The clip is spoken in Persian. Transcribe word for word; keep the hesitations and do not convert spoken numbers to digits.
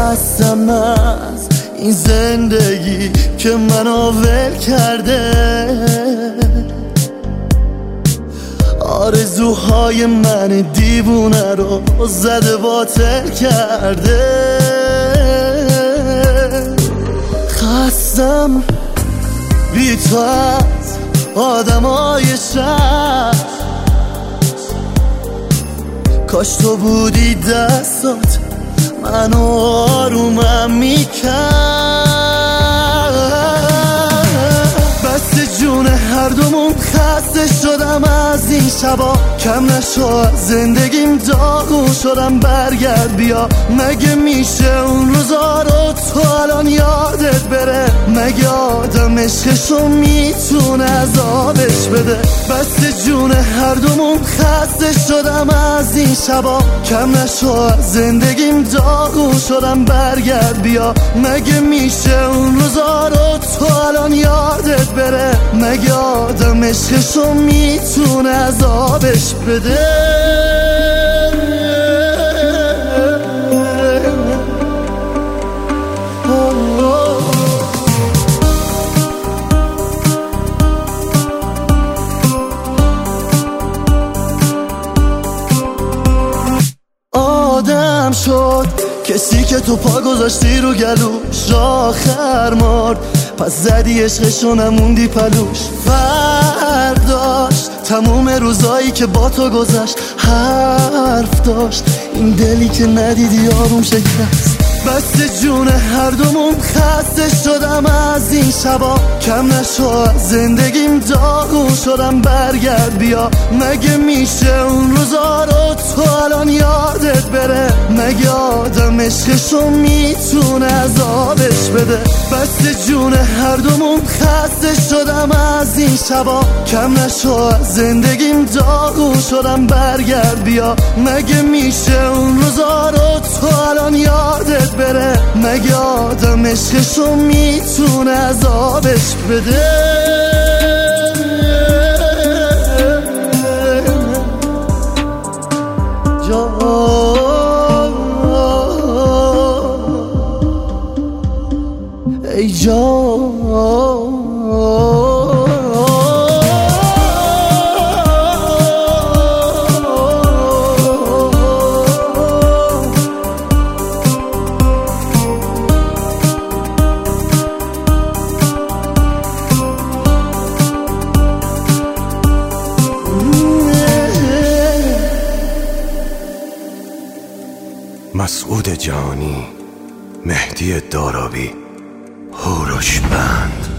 خستم از این زندگی که منو ول کرده، آرزوهای من دیوونه رو زده باطل کرده. خستم بی تو از آدمای شهر، کاش تو بودی دستات منو آرومم میکرد. بس جون هر دومون خسته شدم از این شبا، کم نشو از زندگیم داغون شدم. برگرد بیا، مگه میشه اون روزا رو تو الان یادت بره؟ مگه آدم عشقشو میتونه عذابش بده؟ بس جون هر دومون خسته شدم از این شبا، کم نشو از زندگیم داغون شدم. برگرد بیا، مگه میشه اون روزا رو تو الان یادت بره؟ مگه آدم عشقشو میتونه عذابش بده؟ آدم شد کسی که تو پا گذاشتی رو گلوش، آخر مرد پس زدی عشقشو نموندی پلوش. فرداش تموم روزایی که با تو گذشت حرف داشت، این دلی که ندیدی آروم شکست. بس جون هر دومون خسته شدم از این شبا، کم نشو از زندگیم داغون شدم. برگرد بیا، مگه میشه اون روزا رو تو الان یادت بره؟ مگه آدم عشقشو میتونه عذابش بده؟ بس جون هر دومون خسته شدم از این شبا، کم نشو از زندگیم داغون شدم. برگرد بیا، مگه میشه اون روزا رو تو الان یادت بره؟ مگه آدم عشقشو میتونه عذابش بده؟ ای جان مسعود جانی، مهدی دارابی، هوروش بند.